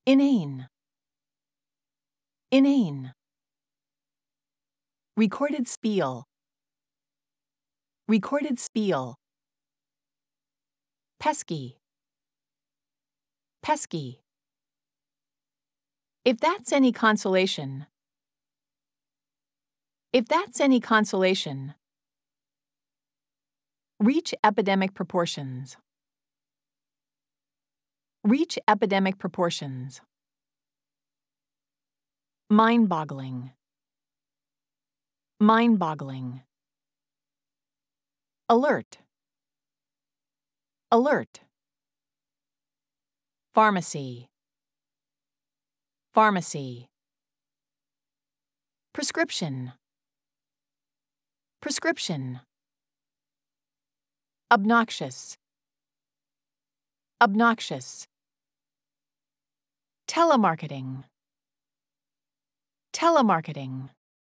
Inane. Inane. Recorded spiel. Recorded spiel. Pesky. Pesky. If that's any consolation. If that's any consolation. Reach epidemic proportions. Reach epidemic proportions. Mind-boggling. Mind-boggling. Alert. Alert. Pharmacy. Pharmacy. Prescription. Prescription. Obnoxious. Obnoxious. Telemarketing. Telemarketing.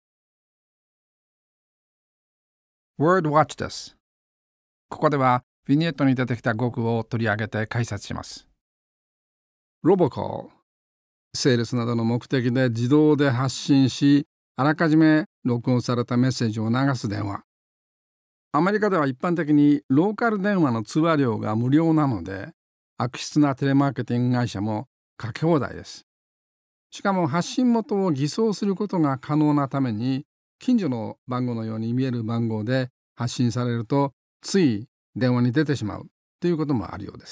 WordWatch です。ここではビニエットに出てきた語句を取り上げて解説します。ロボコール、セールスなどの目的で自動で発信し、あらかじめ録音されたメッセージを流す電話。アメリカでは一般的にローカル電話の通話料が無料なので、悪質なテレマーケティング会社もかけ放題です。しかも発信元を偽装することが可能なために、近所の番号のように見える番号で発信されると、つい電話に出てしまうということもあるようです。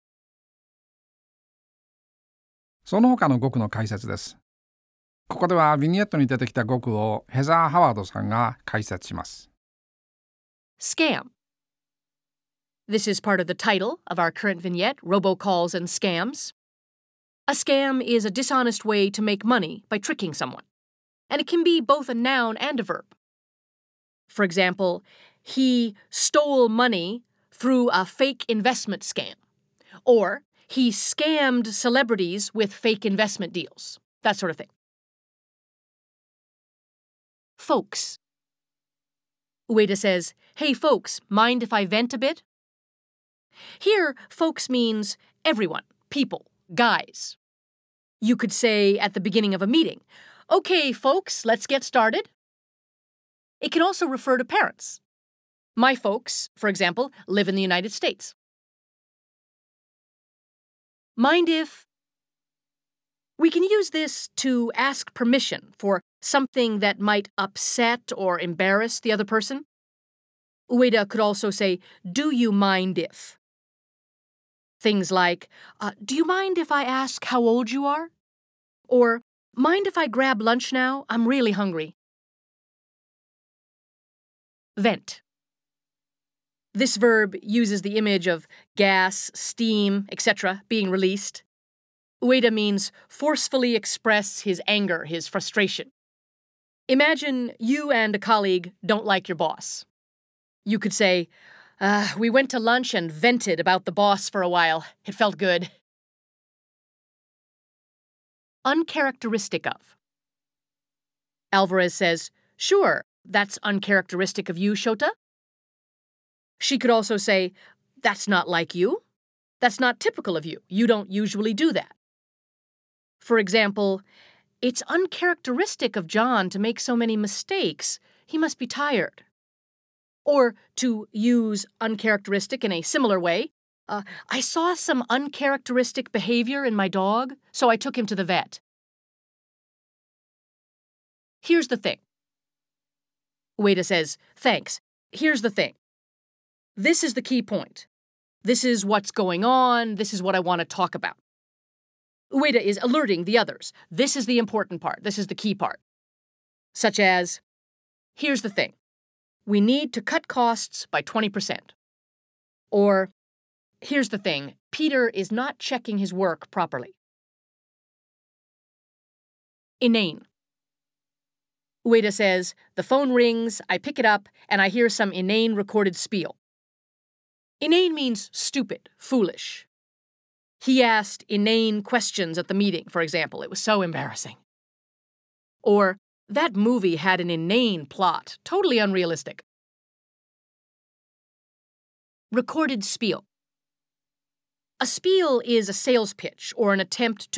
その他の語句の解説です。ここではビニエットに出てきた語句をヘザー・ハワードさんが解説します。 Scam. This is part of the title of our current vignette, Robocalls and Scams. A scam is a dishonest way to make money by tricking someone, and it can be both a noun and a verb. For example, he stole money through a fake investment scam, or he scammed celebrities with fake investment deals, that sort of thing. Folks. Ueda says, "Hey folks, mind if I vent a bit?" Here, folks means everyone, people, guys. You could say at the beginning of a meeting, "Okay, folks, let's get started." It can also refer to parents. My folks, for example, live in the United States. Mind if? We can use this to ask permission for something that might upset or embarrass the other person. Ueda could also say, "Do you mind if?" Things like, "Do you mind if I ask how old you are?" Or, "Mind if I grab lunch now? I'm really hungry." Vent. This verb uses the image of gas, steam, etc. being released. Ueda means forcefully express his anger, his frustration. Imagine you and a colleague don't like your boss. You could say, "We went to lunch and vented about the boss for a while. It felt good." Uncharacteristic of. Alvarez says, "Sure, that's uncharacteristic of you, Shota." She could also say, "That's not like you. That's not typical of you. You don't usually do that." For example, "It's uncharacteristic of John to make so many mistakes. He must be tired." Or to use uncharacteristic in a similar way, "I saw some uncharacteristic behavior in my dog, so I took him to the vet." Here's the thing. Ueda says, "Thanks. Here's the thing. This is the key point. This is what's going on. This is what I want to talk about." Ueda is alerting the others. This is the important part. This is the key part. Such as, "Here's the thing. We need to cut costs by 20%. Or, "Here's the thing. Peter is not checking his work properly." Inane. Ueda says, "The phone rings, I pick it up, and I hear some inane recorded spiel." Inane means stupid, foolish. He asked inane questions at the meeting, for example. It was so embarrassing. Or, "That movie had an inane plot, totally unrealistic." Recorded spiel. A spiel is a sales pitch or an attempt to